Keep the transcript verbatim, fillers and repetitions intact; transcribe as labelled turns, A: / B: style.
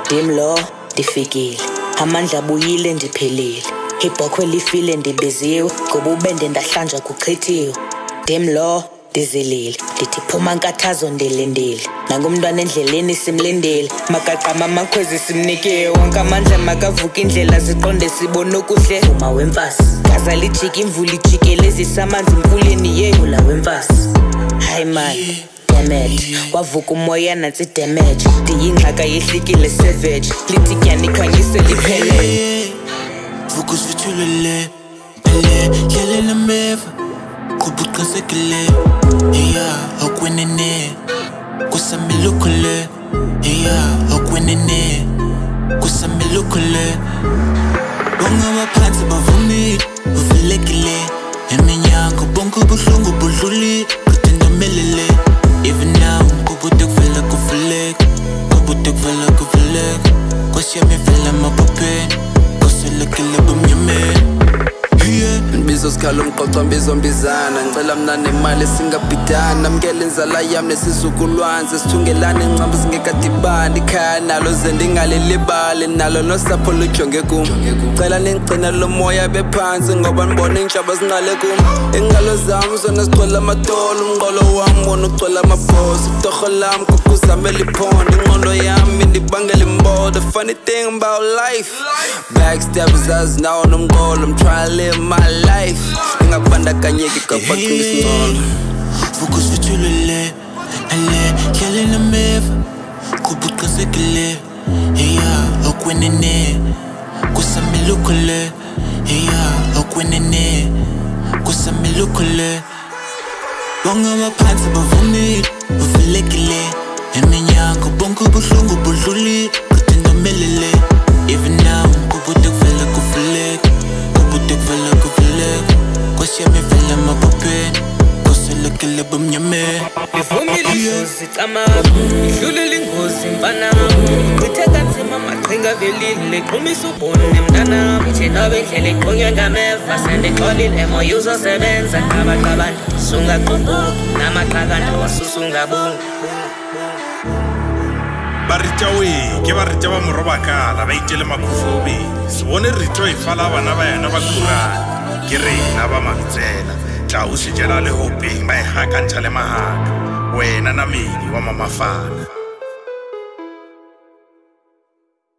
A: Dim lo ndifikile, amandla buyile ndiphelile, ibhokhwe lifile ndibiziwe, ngoba ubende ndahlanjwa kuchithiwe. Dim lo ndizilile, ndithi phuma nkathazo ndilindile, nangumntwana endleleni simlindile, makaqama amakhwezi simnikile, wonke amandla makavuka indlela ziqonde sibone okuhle. Vuma wemfasi gaza lijika imvula ijikelezisa amanzi emfuleni yevula wemfasi. Hayi man damage, wavuka umoya nansi damage, ndiyingxaka yehlikile savage, lithi kyanikhanyise liphelele.
B: Vuka usivithulele phele hlele nameva kuba uqinisekile, yeah akwenene kusamele ukhule, yeah akwenene kusamele ukhule. Bonke abaphansi bavumile uvelekile, eminyango bonke ubuhlungu budlulile, kodwa ndomelele. Even now kubude kuvela kuvuleka, kubude kuvela kuvuleka, kwasiyami vela amaphupheni, koselekile bumnyameni.
C: Nbizo sikhala umqoqo mbizo mbizana, ngicela mna nemali singabhidana, amkele inzala yami nesizukulwane, sesithungelane ingcambu singekadibani, ikhaya nalo ze ndingalilibali, nalo nosapho lujonge kum. Ngicela ningigcina lo moya bephansi, ngoba nibona inhlaba zinqale kum. Ingalo zami zona zigcwele amadolo, umnqolo wami wona ugcwele amabhosi, itorho lami kukuzamela iphondo, ingqondo yami ndibangela imbodo. Funny thing about life, backstabbers azinawo nomqolo, I'm trying to live my life, ingakubandakanyeki kabaqinisa ingcono.
B: Vuka usivithulele ele hlele nameva kuba uqinisekile, yeah akwenene kusamele ukhule, yeah akwenene kusamele ukhule. Bonke abaphansi bavumile uvelekile, eminyango bonke ubuhlungu budlulile, kodwa ndomelele. Even now kubude kuvela kuvuleka, kubude kuvela kuvuleka, kwasiyami vela amaphupheni, koselekile bumnyameni.
A: Ngivumile idlozi camapho, idlulile ingozi mfanami, ngithe kanzima amaqhinga avelile, qhumisa ubone mntanami, thina bendlela iqhunywe ngameva, sendixolile moya uzosebenza, abaqabanda sungaqumbuki, namaqakanda wasusa ungabungi.
D: Barita we ke barita ba morobakala ba itele makhufobe, sibone rito e fala bana ba yana ba kurana, ke rena ba mantsela tla o se jela le hopeng ba e hakantsa le mahaka, wena namedi wa mamafana.